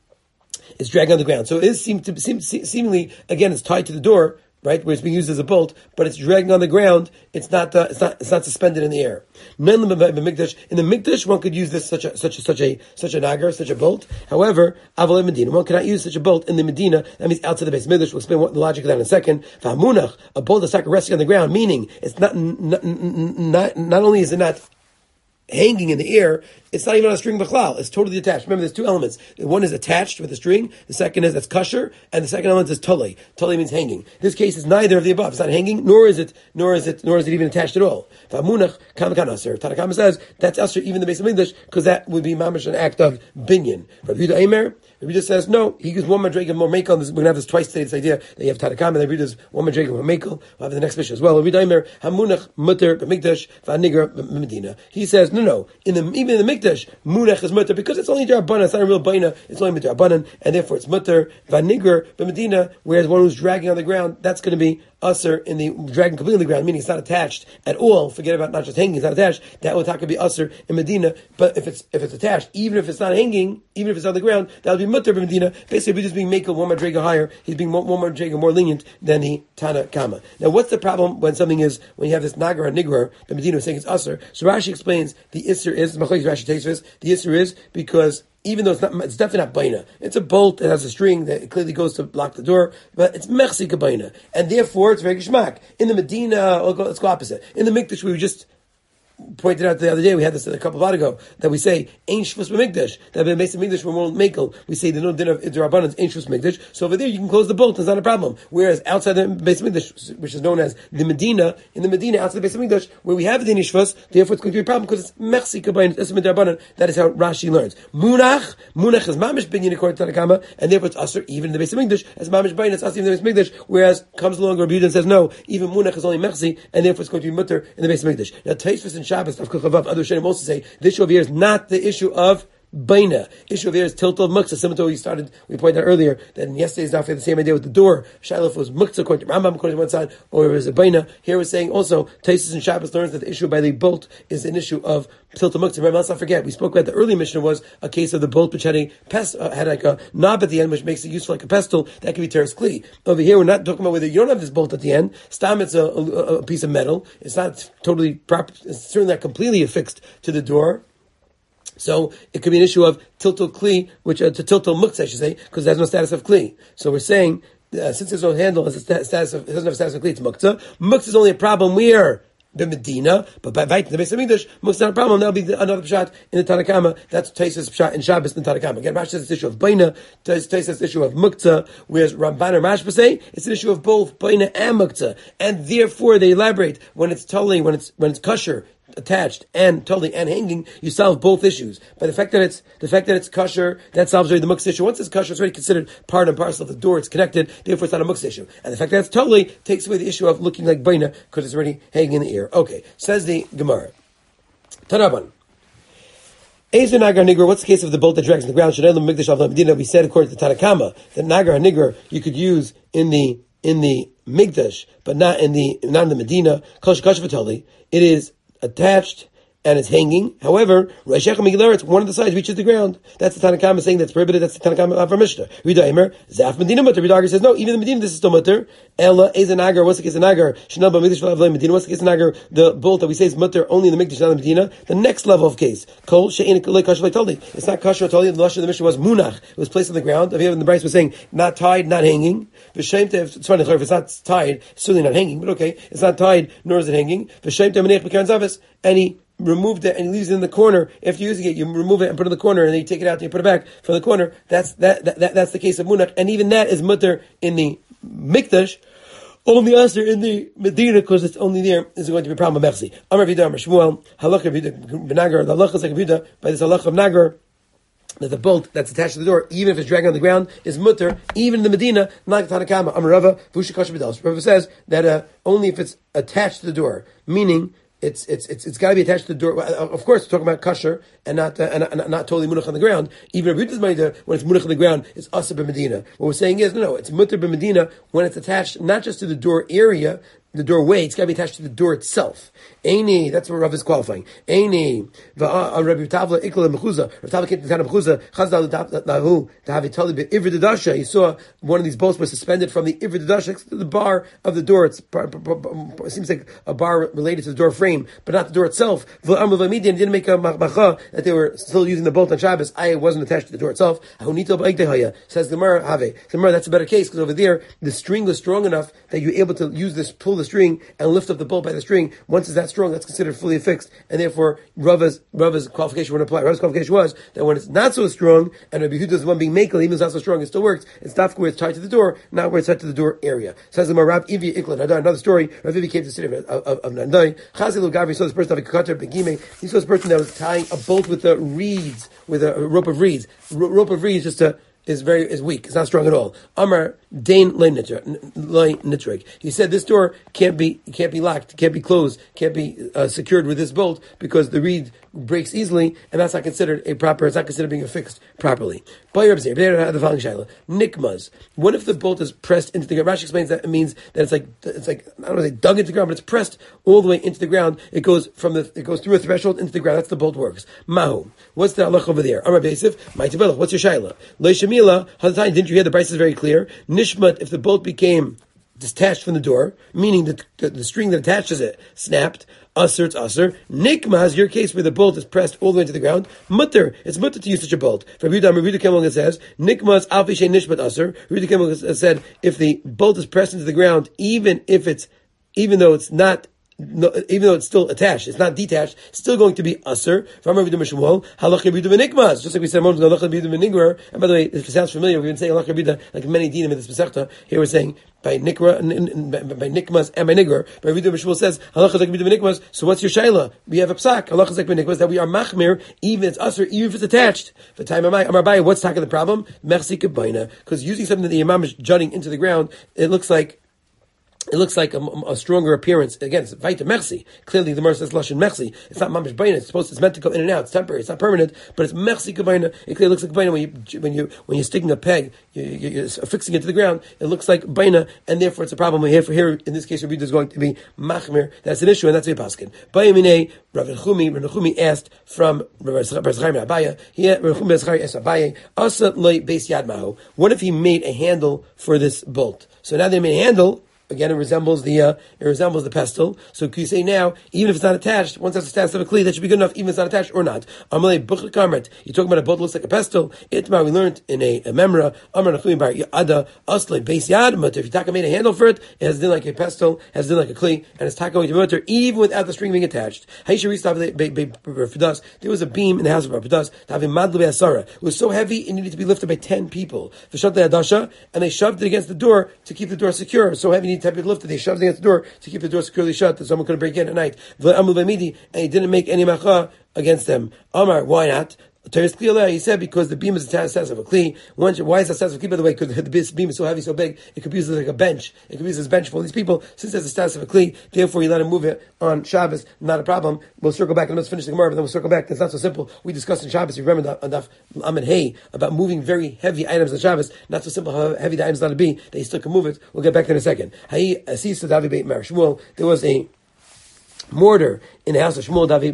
is dragging on the ground. So it is seem to seem, seemingly again, it's tied to the door, right, where it's being used as a bolt, but it's dragging on the ground. It's not, uh, it's not, it's not suspended in the air. In the mikdash, one could use this such a, such a, such a, such a nagar, such a bolt. However, aval Medina, one cannot use such a bolt in the Medina. That means outside the base mikdash. We'll explain what the logic of that in a second. V'hamunach, a bolt that's not resting on the ground, meaning it's not, not, not, not only is it not hanging in the air, it's not even on a string b'chlal. It's totally attached. Remember, there's two elements. One is attached with a string. The second is that's kasher, and the second element is tole. Tole means hanging. This case is neither of the above. It's not hanging, nor is it, nor is it, nor is it even attached at all. V'amunach kamakan aser. Tanakama says that's aser even the base of English because that would be mamish an act of binyan. Rabbi Yehuda Eimer, Rabbi Yehuda says no. He gives one madrega more mekel. We're gonna have this twice today. This idea that you have Tanakama. Rabbi Yehuda does one madrega more mekel. We'll have the next mission as well. Rabbi Yehuda Eimer hamunach muter b'mikdash v'aniger b'medina. He says no, no. In the even in the mikdash munach is mutter because it's only darabanan. It's not a real baina. It's only darabanan, and therefore it's mutter v'aniger b'medina. Whereas one who's dragging on the ground, that's going to be usher in the dragging completely on the ground, meaning it's not attached at all. Forget about not just hanging; it's not attached. That would talk be usher in Medina. But if it's if it's attached, even if it's not hanging, even if it's on the ground, that would be mutter in Medina. Basically, we're just being makel one madrega higher. He's being one, one madrega more lenient than the Tana Kama. Now, what's the problem when something is when you have this nagar and nigrar? The Medina is saying it's usher. So Rashi explains the isser is Rashi takes this. The isser is because even though it's not, it's definitely not baina. It's a bolt that has a string that clearly goes to block the door, but it's mechzik baina, and therefore it's very geshmak. In the Medina, let's go opposite. In the mikdash, we just pointed out the other day, we had this a couple of hours ago, that we say, Ein Shvus B'Mikdash, that in the base of Mikdash, we're more Mekel, we say the no din of Idrabbanan is Ein Shvus B'Mikdash, so over there you can close the bolt, it's not a problem. Whereas outside the base of Mikdash, which is known as the Medina, in the Medina, outside the base of Mikdash, where we have the Ein Shvus, therefore it's going to be a problem, because it's Mechsi Kabayin, it's Idrabbanan, that is how Rashi learns. Munach, Munach is Mamish Binyan according to Tanakama, and therefore it's Asr, even in the base of Mikdash, as Mamish Bayin, it's Asr even in the base of Mikdash, whereas comes along Rabbi Yehuda and says, no, even Munach is only Mechsi, and therefore it's going to be Mutter in the base of Mikdash. Now, Taisvus and Shabbos, Tavkul Chavav, other Shenim also say this issue over here is not the issue of baina. Issue of there is tiltal of muktzah. Similar to what we started, we pointed out earlier that in yesterday's daf we had the same idea with the door. Shiloh was muktzah according to Rambam according to one side, or it was a baina. Here we're saying also Taisus and Shabbos learns that the issue by the bolt is an issue of tiltal muktzah. Remember, let's not forget we spoke about the early mission was a case of the bolt which had a pest, uh, had like a knob at the end which makes it useful like a pestle that can be teres kli. Over here we're not talking about whether you don't have this bolt at the end. Stam, it's a, a, a piece of metal. It's not totally proper. It's certainly not completely affixed to the door. So it could be an issue of tiltal kli, which uh, to tiltal muktzah, I should say, because it has no status of kli. So we're saying uh, since there's no handle, has a status of, it doesn't have a status of kli. It's muktzah. Muktzah is only a problem where the Medina, but by Vait the Beis Hamikdash, muktzah is not a problem. That'll be the, another pshat in the Tanakama. That's Taisus pshat in Shabbos in the Tanakama. Again, Rashi says this issue of baina. Taisus says this issue of muktzah. Whereas Ramban or Mashba say it's an issue of both baina and muktzah, and therefore they elaborate when it's totally when it's when it's kosher, attached and totally and hanging, you solve both issues. But the fact that it's the fact that it's kosher, that solves already the muktzah issue. Once it's kosher, it's already considered part and parcel of the door. It's connected, therefore it's not a muktzah issue. And the fact that it's totally takes away the issue of looking like baina because it's already hanging in the ear. Okay, says the Gemara. Tanaban. Ezer Nagar Nigger, what's the case of the bolt that drags in the ground? Shadel Mikdash Av Medina. We said according to the Tanakama that Nagar Nigger you could use in the in the Mikdash, but not in the not in the Medina. Kosh Kosh V'Toli. It is attached and it's hanging. However, it's one of the sides reaches the ground. That's the Tanakama saying that's prohibited. That's the Tanakama of our Mishnah. Ridaimer, Zaf Medina Mutter. Ridagar says no. Even the Medina, this is still Mutter. Ella is an agar. What's the case of agar? Shnab Mikdash V'Avlei Medina. What's the case of agar? The bolt that we say is Mutter only in the Mikdash, not in the Medina. The next level of case, Kol She'in Kolei Kasher Toli. It's not Kasher Toli. The lashon of the Mishnah was Munach. It was placed on the ground. If you have in the Bryce was saying not tied, not hanging. V'Shem Tev. It's funny if it's not tied, it's certainly not hanging. But okay, it's not tied, nor is it hanging. V'Shem Tev Menech B'Karen Zavis. Any removed it and he leaves it in the corner. After using it, you remove it and put it in the corner, and then you take it out and you put it back from the corner. That's that, that, that that's the case of munach, and even that is mutter in the mikdash. Only usher in the Medina, because it's only there, is going to be a problem of Mechzi. Amar Vida, Amar Shmuel, halakha Vida Benagar, the halakha is like Vida, by this halakha of Nagar, that the bolt that's attached to the door, even if it's dragging on the ground, is mutter, even in the Medina, not Tanakama. Amar Rava, Vusha Kasha B'Dal. Rava says that uh, only if it's attached to the door, meaning It's it's it's it's got to be attached to the door. Of course, we're talking about kosher and not uh, and, and not totally munach on the ground. Even when it's munach on the ground, it's asa b'medina. What we're saying is no, no, it's mutter b'medina when it's attached not just to the door area, the doorway. It's got to be attached to the door itself. Eini, that's what Rav is qualifying. Eini, Rabbi Tavla ikla mechuza. Rabbi Tavla came to the town of mechuza. Chazdal lahu to have it totally be ivrid dadasha. He saw one of these bolts was suspended from the ivrid dadasha to the bar of the door. It's, it seems like a bar related to the door frame, but not the door itself. V'amud didn't make a macha that they were still using the bolt on Shabbos. I wasn't attached to the door itself. Says the Gemara, have Gemara. That's a better case because over there the string was strong enough that you're able to use this, pull the string and lift up the bolt by the string. Once it's that strong, that's considered fully affixed, and therefore Rava's Rava's qualification wouldn't apply. Rava's qualification was that when it's not so strong, and Rabbi Yehuda is the one being makel, even though it's not so strong, it still works. It's not where it's tied to the door, not where it's tied to the door area. Says the Marab Ivi Ikla Nadai. Another story. Rav Ivi came to the city of, of, of Nadai. Chazil Gavri saw this person having kakater begime. He saw this person that was tying a bolt with the reeds, with a rope of reeds. R- rope of reeds just to. is very is weak. It's not strong at all. Amar Dain Nitrig. He said this door can't be can't be locked, can't be closed, can't be uh, secured with this bolt because the reed breaks easily, and that's not considered a proper. It's not considered being affixed properly. Nikmas. What if the bolt is pressed into the ground? Rashi explains that it means that it's like it's like I don't want to say dug into the ground, but it's pressed all the way into the ground. It goes from the it goes through a threshold into the ground. That's the bolt works. Mahu. What's the halach over there? Amar Beisif. What's your shaila? Didn't you hear the price is very clear? Nishmat, if the bolt became detached from the door, meaning that the, the string that attaches it snapped, usher, it's usher. Nikmaz, your case where the bolt is pressed all the way into the ground, mutter, it's mutter to use such a bolt. For Rabbi Kemal says, Nikmaz alfishe nishmat usher. Rabbi Kemal said, if the bolt is pressed into the ground, even if it's, even though it's not No, even though it's still attached, it's not detached, it's still going to be usher. Just like we said, and by the way, if it sounds familiar, we've been saying like many dinim in this Masechta. Here we're saying by nikra, by nikmas and by nigger. But Rabbi Mishmuel says nikmas. So what's your shaila? We have a psak that we are machmir even it's usher, even if it's attached. For time Amar, what's talking the problem? Because using something that the imam is jutting into the ground, it looks like it looks like a, a stronger appearance. Again, it's Vaita Mersi. Clearly, the Gemara says Lashon Mersi. It's not Mamish Baina. It's supposed. It's meant to go in and out. It's temporary. It's not permanent. But it's Mersi Kabaina. It clearly looks like Baina when you when you when you're sticking a peg, you, you, you're fixing it to the ground. It looks like Baina, and therefore it's a problem. Here, for here, in this case, Rabbi is going to be Machmir. That's an issue, and that's a paskin. Bayamine Rav Nechumi. Rav Nechumi asked from Rav Zechariah ben Abaya. He Rav Nechumi ben Zechariah asked Abaya. Asa loy beis yad mahu. What if he made a handle for this bolt? So now they made a handle. Again, it resembles the uh, it resembles the pestle. So can you say now, even if it's not attached, once that's the status of a kli, that should be good enough, even if it's not attached or not. Amalei buchel kamret. You're talking about a boat that looks like a pestle. Itmar, we learned in a, a memra. Amar nachumi bar yada aslei beis yad mutter. If you taka made a handle for it, it has done like a pestle, has done like a kli, and it's taka going to mutter even without the string being attached. There was a beam in the house of Rapidas. It was so heavy it needed to be lifted by ten people. And they shoved it against the door to keep the door secure. So heavy. Type of lifted, they shoved it against the door to keep the door securely shut, that someone couldn't break in at night. And he didn't make any macha against them. Amar, why not? He said because the beam is the status of a kli. Why is the status of a kli, by the way? Because the beam is so heavy, so big, it could be used as like a bench. It could be used as a bench for all these people. Since it's the status of a kli, therefore you let him move it on Shabbos, not a problem. We'll circle back and let's finish the Gemara, but then we'll circle back. That's not so simple. We discussed in Shabbos, you remember on Daf Amid Hay, about moving very heavy items on Shabbos. Not so simple how heavy the items ought to be, that you still can move it. We'll get back there in a second. There was a mortar in the house of Shmuel David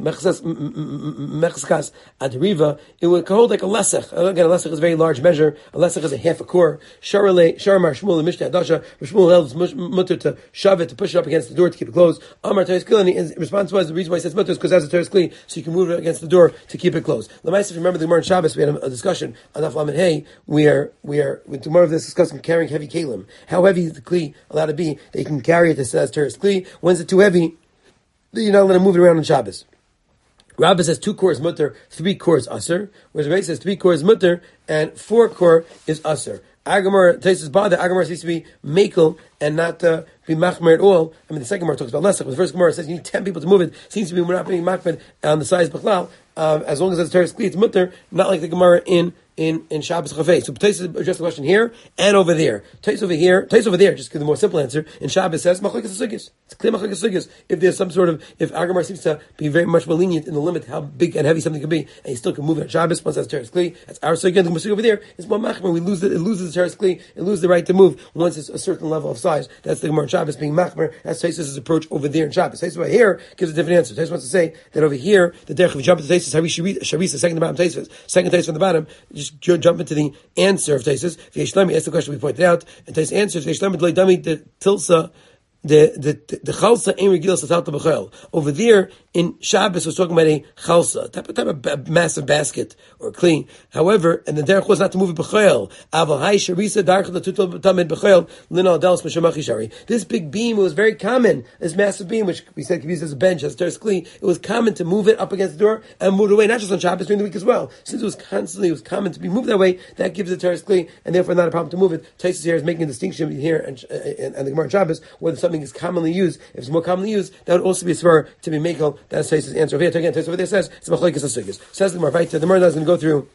Mechskas at Riva. It would hold like a lesech. Again, a lesech is a very large measure. A lesech is a half a core. Sharale Sharmar Shmuel and Mishnah Adasha. Shmuel held mutter to shove it, to push it up against the door to keep it closed. Amar Teres Kli, and his response was the reason why he says mutter is because it has a Teres Kli, so you can move it against the door to keep it closed. Lamaisa, if you remember the Gemara in Shabbos, we had a, a discussion on Daf Lamed Hey, where we are with tomorrow of this discussing carrying heavy kalim. How heavy is the Kli allowed to be that you can carry it that says Teres Kli? When's it too heavy? You're not letting him move it around on Shabbos. Rabbi says two core is mutter, three core is aser. Whereas Rabbi says three core is mutter and four core is aser. Agamar Taisus bother. Agamar seems to be makel and not uh, be machmer at all. I mean, the second Gemara talks about lesser, but the first Gemara says you need ten people to move it. Seems to be we're not being machmer on the size b'chlal. Um, as long as it's teres kli, it's mutter. Not like the Gemara in. In in Shabbos Chafei. So Taisus addressed the question here and over there. Taisus over here, Taisus over there, just give the more simple answer. In Shabbos says Machlokes Sugis. It's clear Machlokes Sugis. If there's some sort of, if Agamar seems to be very much more lenient in the limit how big and heavy something can be, and you still can move it on Shabbos once that's teres kli, that's our sugya. The Masuk over there is more machmer. We lose it. It loses the teres kli. It loses the right to move once it's a certain level of size. That's the Gemara on Shabbos being machmer. That's Taisus' approach over there in Shabbos. Taisus over here gives a different answer. Taisus wants to say that over here the derech, if you jump into Taisus, Sharisa, second to bottom Taisus, second Taisus from the bottom, just jump into the answer of Taisus. V'yeshlami, asked the question we pointed out, and Taisus answers, V'yeshlami d'lei dami the tilsa, the the the chalsa ein regila satalta b'chayil. Over there in Shabbos was talking about a chalsa, type of type of b- massive basket or clean. However, and the derech was not to move it b'chayil. Aval hay sharisa darcha l'tutal tamid b'chayil lino adelis m'shamachi shari. This big beam was very common. This massive beam, which we said could be used as a bench, as teres kli, it was common to move it up against the door and move it away, not just on Shabbos during the week as well. Since it was constantly, it was common to be moved that way. That gives it teres kli, and therefore not a problem to move it. Taisus here is making a distinction here and and, and the Gemara on Shabbos whether something is commonly used. If it's more commonly used, that would also be a svar to be makel. That's Taisus' answer. Over here, again, Taisus over there says it's machlokes hasugis. Says the Gemara. Right, the Gemara is going to go through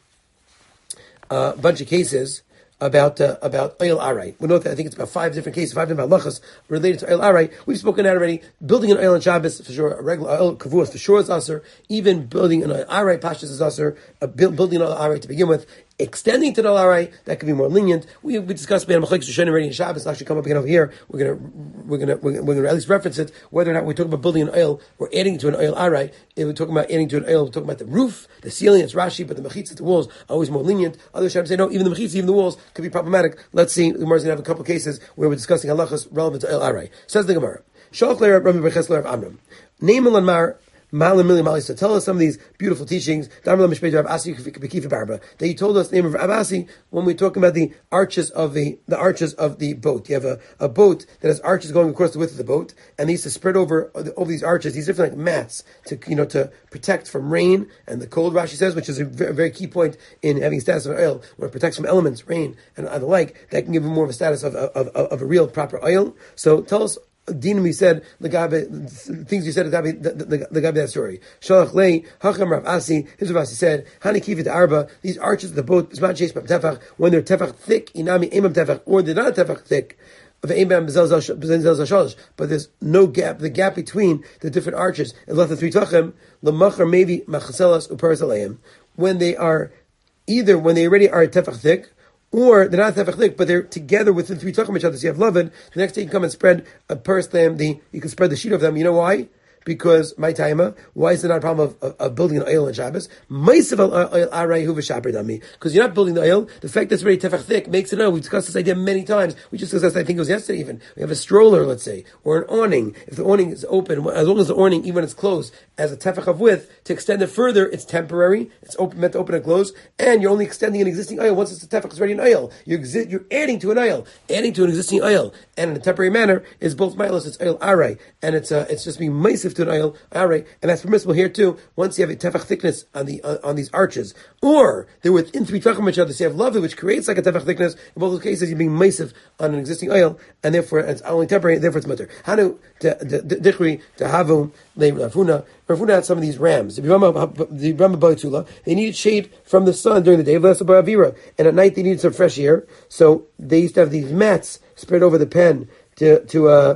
uh, a bunch of cases about uh, about oil aray. We know that I think it's about five different cases, five different halachas related to oil aray. We've spoken out already. Building an oil on Shabbos for sure, a regular oil kavuas for sure is aser. Even building an oil aray pashas is aser. Uh, build, building an oil aray to begin with. Extending to the aray, that could be more lenient. We we discussed being machlokes Shushan already in Shabbos. It'll actually come up again over here. We're gonna we're gonna we're gonna at least reference it. Whether or not we're talking about building an oil, we're adding to an oil aray. If we're talking about adding to an oil, we're talking about the roof, the ceiling. It's Rashi, but the mechitzas, the walls, are always more lenient. Other Shabbos say no, even the mechitzas, even the walls could be problematic. Let's see. The Gemara's gonna have a couple of cases where we're discussing halachas relevant to oil aray. Says the Gemara. Shalach le'Rab Rabbi Bechesler of Amram. Name Mar. So tell us some of these beautiful teachings that you told us the name of Abasi when we're talking about the arches of the the arches of the boat. You have a, a boat that has arches going across the width of the boat, and these to spread over over these arches, these different like mats to you know to protect from rain and the cold. Rashi says, which is a very, very key point in having status of oil, when it protects from elements, rain and the like, that can give it more of a status of of, of, of a real proper oil. So tell us. Dinim, we said the gabe things you said the gabe the, the, the gabe that story. Shalach lei hacham Rav Asi. His Rav Asi said hani kivit arba. These arches of the boat when they're tefach thick inami emam tefach or they're not tefach thick. but there's no gap. The gap between the different arches is left the three tachim. L'machar maybe machaselas uparas aleim. When they are either when they already are tefach thick, or they're not tefach thick, but they're together within three tachim each other. So you have lovin. The next day you can come and spread a paras aleim. The you can spread the sheet of them. You know why? Because my timer, why is it not a problem of, of, of building an oil on Shabbos? Because you're not building the oil. The fact that it's already tefach thick makes it oil. We've discussed this idea many times. We just discussed, I think it was yesterday even. We have a stroller, let's say, or an awning. If the awning is open, as long as the awning, even when it's closed, has a tefach of width, to extend it further, it's temporary. It's open, meant to open and close, and you're only extending an existing oil. Once it's a tefach, it's already an oil. You're, exi- you're adding to an oil. Adding to an existing oil, and in a temporary manner, is both milos, it's oil aray, and it's uh, it's just being maisiv to an oil aray, and that's permissible here too. Once you have a tefach thickness on the uh, on these arches, or they're within three tefachim of each other, so you have love which creates like a tefach thickness. In both those cases, you're being maisiv on an existing oil, and therefore it's only temporary. Therefore, it's mutter. Hanu dichri tehavu le'Ravuna. Ravuna had some of these rams. The Rambam Ba'atula, they needed shade from the sun during the day, and at night they needed some fresh air. So they used to have these mats spread over the pen to to uh,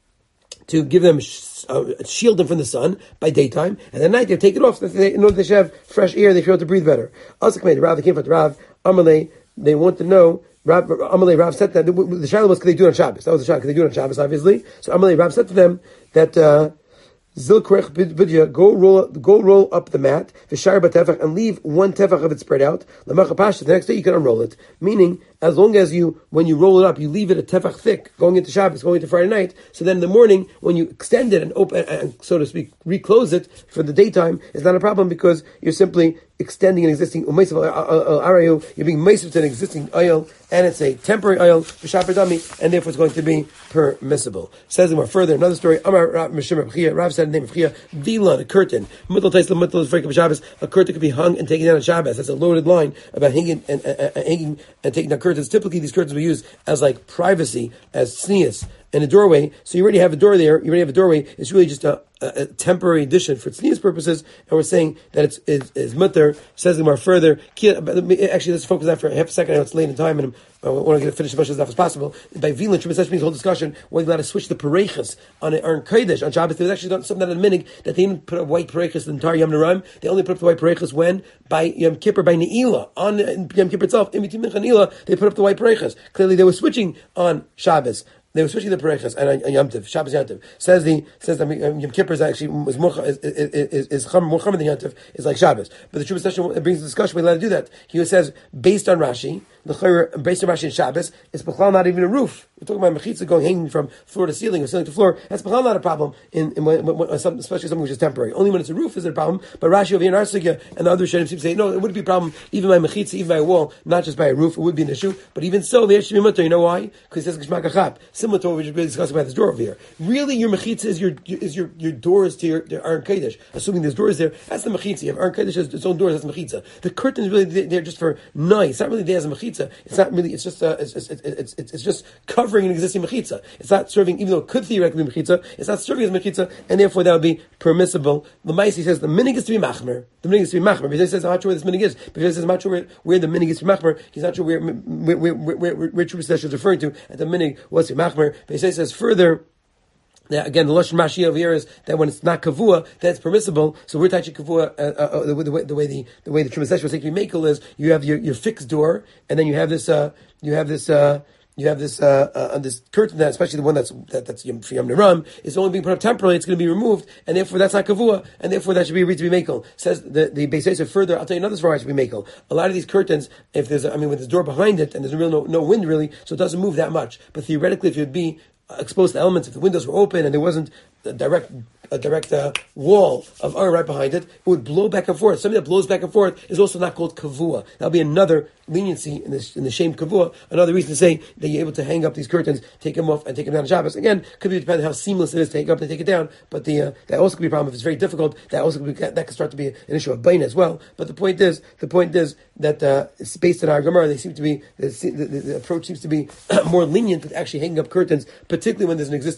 to give them uh, shield them from the sun by daytime, and at night they take it off so they, in order they should have fresh air. They should be able to breathe better. Also, Rav, they came from Rav Amalei. They want to know. Rav Amalei Rav said that the, the shadow was, could they do it on Shabbos? That was the shadow. Could they do it on Shabbos? Obviously. So Amalei Rav said to them that. Uh, Zilkrech bidya, go roll, go roll up the mat, v'shar b'tefach, and leave one tefach of it spread out. L'macha pasha, the next day you can unroll it. Meaning, as long as you, when you roll it up, you leave it a tefach thick, going into Shabbos, going into Friday night. So then in the morning, when you extend it and open, and so to speak, reclose it for the daytime, it's not a problem because you're simply extending an existing umaysiv arayu. You're being maisiv to an existing oil, and it's a temporary oil for dummy, and therefore it's going to be permissible. Says more further, another story. Amar Rav Mishim B'chia. Rav said the name of B'chia. Vila, the curtain. Middle taisel, middle is breaking Shabbos. A curtain could be hung and taken down on Shabbos. That's a loaded line about hanging and uh, uh, hanging and taking down curtains. Typically, these curtains were used as like privacy, as tznius, and a doorway. So you already have a door there. You already have a doorway. It's really just a, a, a temporary addition for tznius purposes. And we're saying that it's is, is mutter. Says more further. Actually, let's focus on that for half a second. I know it's late in time, and I want to get finish as much as that as possible. By Vilin, Trumas means whole discussion. Why you allowed to switch the parechas on on Kodesh on Shabbos? There was actually something that in minig that they didn't put a white parechas the entire Yom Noraim. They only put up the white parechas when by Yom Kippur by Ne'ilah on Yom Kippur itself. In between Mincha and Ne'ilah, they put up the white parechas. Clearly, they were switching on Shabbos. They were switching the parechas and uh, Yom Tov, Shabbos Yom Tov. Says the says that um, Yom Kippur is actually is more is is, is, is more common than Yom Tov is like Shabbos. But the Trumas session brings the discussion. We allowed to do that. He says based on Rashi, the based on Rashi and Shabbos, it's b'chlal not even a roof. We're talking about mechitza going hanging from floor to ceiling or ceiling to floor. That's b'chlal not a problem in, in when, when, when, especially something which is temporary. Only when it's a roof is it a problem. But Rashi over here in our sugya and the other shayim seem to say no, it wouldn't be a problem even by mechitza, even by a wall, not just by a roof. It would be an issue. But even so, they should be mutter. You know why? Because he says geshmak achab, similar to what we just really discussed about this door over here. Really, your mechitza is your is your your doors to your, your Aron Kodesh. Assuming there's doors there, that's the mechitza. You have Aron Kodesh has its own doors. That's the mechitza. The curtain is really there just for nice. It's not really there as a mechitza. It's not really. It's just uh, it's, it's, it's, it's, it's just covering an existing mechitza. It's not serving, even though it could theoretically be mechitza. It's not serving as mechitza, and therefore that would be permissible. The Maisi says the minig is to be machmer. The minig is to be machmer. Because he says I'm not sure where this minig is. Because he says I'm not sure where, where the minig is to be machmer. He's not sure where where where where, where, where, where Trumas is referring to. At the minig was to be machmer. But he says further. Now, again, the Lashon Rashi over here is that when it's not kavua, then it's permissible. So we're touching kavua, uh, uh, the, the way the way the the way the Trumas was taking to be makel is you have your, your fixed door, and then you have this uh, you have this uh, you have this uh, uh, this curtain that, especially the one that's that, that's for Yom Neram, is only being put up temporarily. It's going to be removed, and therefore that's not kavua, and therefore that should be read to be makel. Says the the Beis Yosef further. I'll tell you another story. Should be makel. A lot of these curtains, if there's a, I mean, with this door behind it, and there's real no, no wind really, so it doesn't move that much. But theoretically, if it would be exposed to elements, if the windows were open and there wasn't a direct a direct uh, wall of air right behind it, it would blow back and forth. Something that blows back and forth is also not called kavua. That'll be another leniency in this in the shame kavua. Another reason to say that you're able to hang up these curtains, take them off, and take them down on Shabbos. Again, could be depending on how seamless it is to hang up and take it down. But the uh, that also could be a problem if it's very difficult. That also could be, that could start to be an issue of bain as well. But the point is, the point is that uh, it's based on our Gemara. They seem to be the, the, the approach seems to be more lenient with actually hanging up curtains, particularly when there's an existing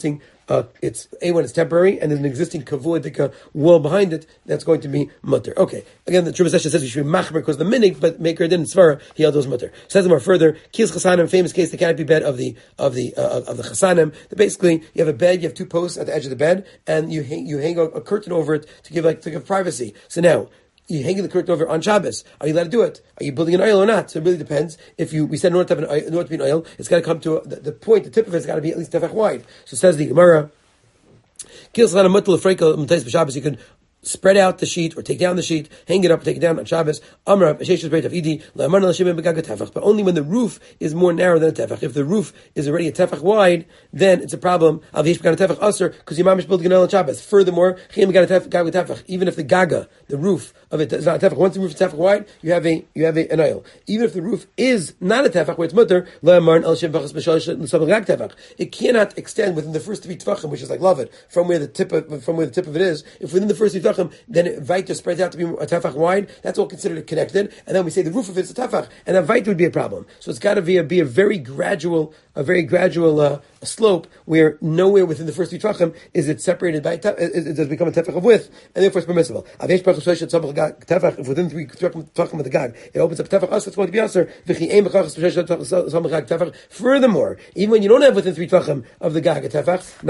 uh, it's a when it's temporary, and there's an existing kavod, like a wall behind it, that's going to be mutter. Okay, again, the Trumas says we should be machmer because the minig, but maker didn't svara, he held those mutter. Says more further, kis chasanim, famous case, the canopy bed of the of the uh, of the chasanim. That basically you have a bed, you have two posts at the edge of the bed, and you hang you hang a, a curtain over it to give like to give privacy. So now, you hanging the curtain over on Shabbos. Are you allowed to do it? Are you building an oil or not? So it really depends. If you, we said in order to have an oil, in order to be an oil, it's got to come to a, the, the point, the tip of it's got to be at least tefach wide. So says the Gemara, you can spread out the sheet or take down the sheet, hang it up, take it down on Shabbos. But only when the roof is more narrow than a tefach. If the roof is already a tefach wide, then it's a problem. Because your mom is building an oil on Shabbos. Furthermore, even if the gaga, the roof of it is not a tefach, once the roof is tefach wide, you have a you have a, an oil. Even if the roof is not a tefach, where it's mutter, it cannot extend within the first three tefachim, which is like love it, from where the tip of, from where the tip of it is. If within the first three tefachim, then Vaita spreads out to be a tefach wide, that's all considered connected, and then we say the roof of it is a tefach, and that Vaita would be a problem. So it's got to be a, be a very gradual, a very gradual uh, slope where nowhere within the first three tefachim is it separated by, te- it, it does become a tefach of width, and therefore it's permissible. If within three tefachim of the gag, it opens up tefach us, it's going to be aser. Furthermore, even when you don't have within three tefachim of the gag a tefach,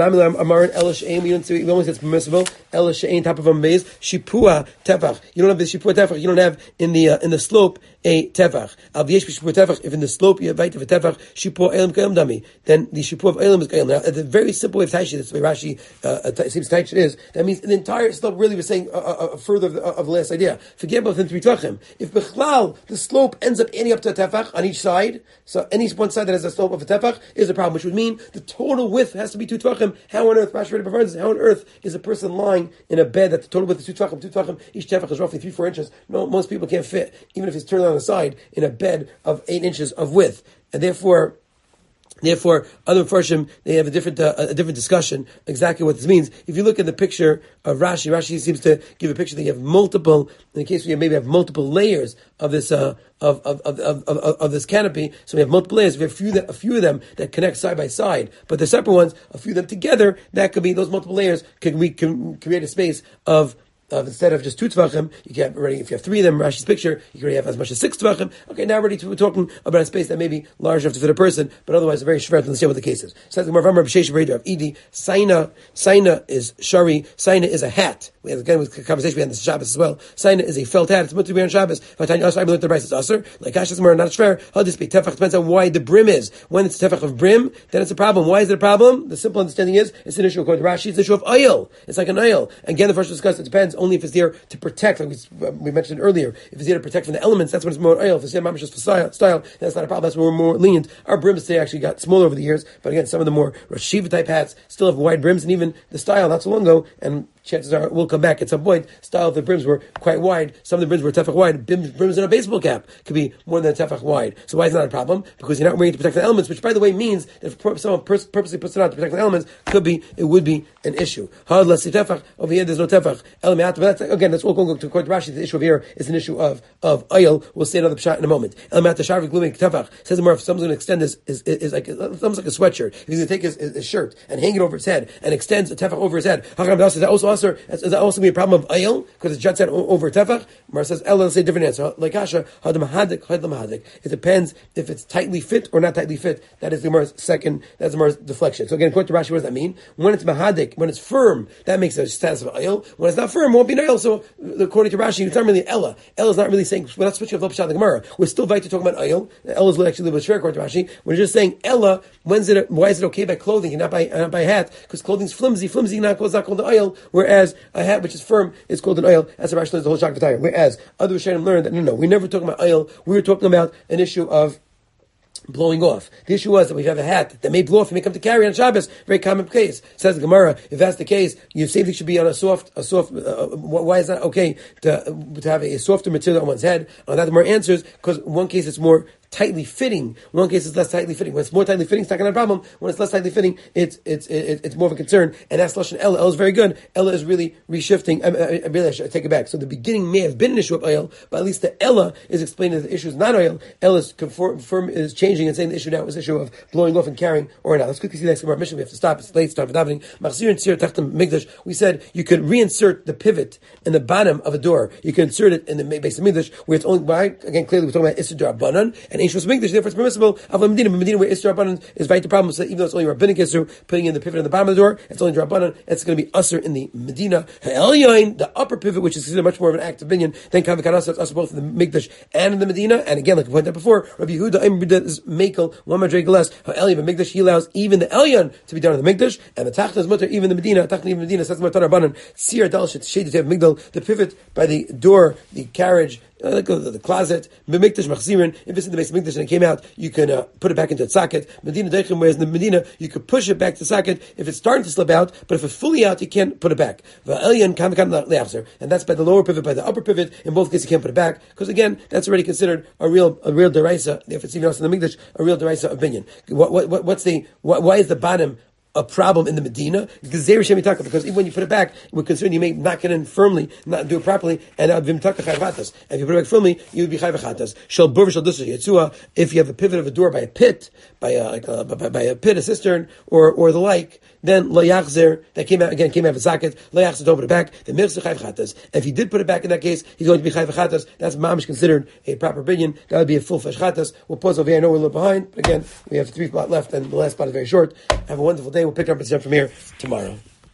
we only say it's permissible, top of a maze, shipua tefach. You don't have the shipua tefach. You don't have in the uh, in the slope a tefach. If in the slope you have a tefach, shipua elam kayam dami, then the shipua of elam is kayam. Now, the very simple way of Taishi, that's the way Rashi uh, t- seems Taishi is. That means the entire slope really was saying uh, uh, further of the, uh, of the last idea. Forget about within three tefachim. If bechlal the slope ends up ending up to a tefach on each side, so any one side that has a slope of a tefach is a problem, which would mean the total width has to be two tefachim. How on earth, Rashi already provides this, how on earth is a person lying in a bed that the total width is two tefachim, two tefachim, each tefach is roughly three, four inches. No, most people can't fit, even if he's turned on the side, in a bed of eight inches of width. And therefore, Therefore, other Mepharshim, they have a different uh, a different discussion exactly what this means. If you look at the picture of Rashi, Rashi seems to give a picture that you have multiple, in the case where you maybe have multiple layers of this uh, of, of, of, of, of, of this canopy. So we have multiple layers. We have a few that, a few of them that connect side by side, but the separate ones, a few of them together, that could be those multiple layers can we can create a space of. Of instead of just two tvachim, you can have already, if you have three of them, Rashi's picture, you can already have as much as six tvachim. Okay, now already we're talking about a space that may be large enough to fit a person, but otherwise very shver to understand what the case is. Says the Marvam Rabbi Shesha Breder of Edi, Saina, Saina is shari, Saina is a hat. We have again with a conversation we had this Shabbos as well. Saina is a felt hat, it's meant to be on Shabbos. Vatanya Asar, I learned the Bryce is Asar, like Ash is more not shver, how this be tefach depends on why the brim is. When it's tefach of brim, then it's a problem. Why is it a problem? The simple understanding is, it's an issue according to Rashi, it's an issue of oil. It's like an oil. Again, the first discussed, it depends only if it's there to protect, like we, uh, we mentioned earlier. If it's there to protect from the elements, that's when it's more oil. If it's there just for style, style, that's not a problem. That's when we're more lenient. Our brims today actually got smaller over the years, but again, some of the more Rosh Hashiva type hats still have wide brims, and even the style not so long ago, and chances are we'll come back at some point. Style of the brims were quite wide. Some of the brims were tefach wide. Brims, brims in a baseball cap could be more than a tefach wide. So why is it not a problem? Because you're not wearing it to protect the elements, which by the way means that if someone pur- purposely puts it on to protect the elements, could be, it would be an issue. Hard let's say tefach. Over here there's no tefach. But that's, again, that's all going to according to Rashi. The issue over here is an issue of, of oil. We'll say another pshat in a moment. Says the more if someone's going to extend this is, is, is like it's almost like a sweatshirt. If he's going to take his, his, his shirt and hang it over his head and extends a tefach over his head, is that also also is that also be a problem of oil because it juts out over tefach? Mar says Ella, let's say a different answer. Like Asha, hadamahadik, hadamahadik. It depends if it's tightly fit or not tightly fit. That is the Gemara's second. That's the Gemara's deflection. So again, according to Rashi, what does that mean? When it's mahadik, when it's firm, that makes a status of oil. When it's not firm, it won't be an oil. So according to Rashi, it's not really Ella. Ella is not really saying we're not switching off the Gemara. We're still right to talk about oil. Ella is actually a little bit share according to Rashi. We're just saying Ella. When's it? Why is it okay by clothing and not by not by hat? Because clothing's flimsy. Flimsy not called not called the oil. Whereas a hat which is firm is called an oil. As a Rashi learns the whole shak v'tayr. Whereas other Rishonim learned that no, no, we're never talking about oil. We were talking about an issue of blowing off. The issue was that we have a hat that may blow off and may come to carry on Shabbos. Very common case. Says the Gemara, if that's the case, your safety should be on a soft, a soft. Uh, why is that okay to to have a softer material on one's head? On that, the Gemara answers because in one case it's more tightly fitting. One case it's less tightly fitting. When it's more tightly fitting, it's not going to have a problem. When it's less tightly fitting, it's it's it's, it's more of a concern. And that's Lashon Ella. Ella is very good. Ella is really reshifting. I, I, I really I should take it back. So the beginning may have been an issue of oil, but at least the Ella is explaining that the issue is not oil. Ella is conform, firm, is changing and saying the issue now is the issue of blowing off and carrying or not. Let's quickly see the next mission. We have to stop. It's late. Start davening. Machzir and Tzir Tachtam Migdash. We said you could reinsert the pivot in the bottom of a door. You can insert it in the base of Migdash where it's only by, again, clearly we're talking about Isser D'Rabbanan and Ancient Migdash, therefore it's permissible. Of a Medina, Medina where Isser D'Rabbanan is right the problem. So even though it's only Rabbinic Isser, putting in the pivot in the bottom of the door, it's only D'Rabbanan, it's going to be Usser in the Medina. Ha'elyain, the upper pivot, which is considered much more of an act of binyan, then Kavakanasa, it's Usser both in the Migdash and in the Medina. And again, like we pointed out before, Rabbi Yehuda, Im Yehuda is Mekel, one Madreg less. Ha'elyain, the Migdash, he allows even the Elyon to be done in the Migdash, and the Tachta is mutter, even the Medina, Tachta even the Medina, says Matar Rabbanan, Sir Dalshit, shaded to have Migdal, the pivot by the door, the carriage, Uh, like uh, the closet, B'mikdash Machzirin, if it's in the base of Mikdash and it came out, you can uh, put it back into a socket. Medina Deichem, whereas in the Medina, you could push it back to the socket if it's starting to slip out, but if it's fully out, you can't put it back. And that's by the lower pivot, by the upper pivot. In both cases, you can't put it back, because again, that's already considered a real a real deraisa, if it's even also in the Mikdash, a real deraisa of binyan. What, what, what's the, what, why is the bottom a problem in the Medina? Because even when you put it back, we're concerned you may knock it in firmly, not do it properly, and now v'imtaka chayvatas. And if you put it back firmly, you would be chayvachatas. Shel bur shel dusa yetzua. If you have a pivot of a door by a pit, by a like a, by, by a pit, a cistern, or or the like, then lo yachzer, that came out again, came out of a socket. Lo yachzer, don't put it back. The mirchse chayvachatas. If he did put it back in that case, he's going to be chayvachatas. That's mamish considered a proper binyan. That would be a full feshchatas. We'll pause over here. I know we're a little behind, but again, we have three spot left, and the last spot is very short. Have a wonderful day. We'll pick up from here tomorrow.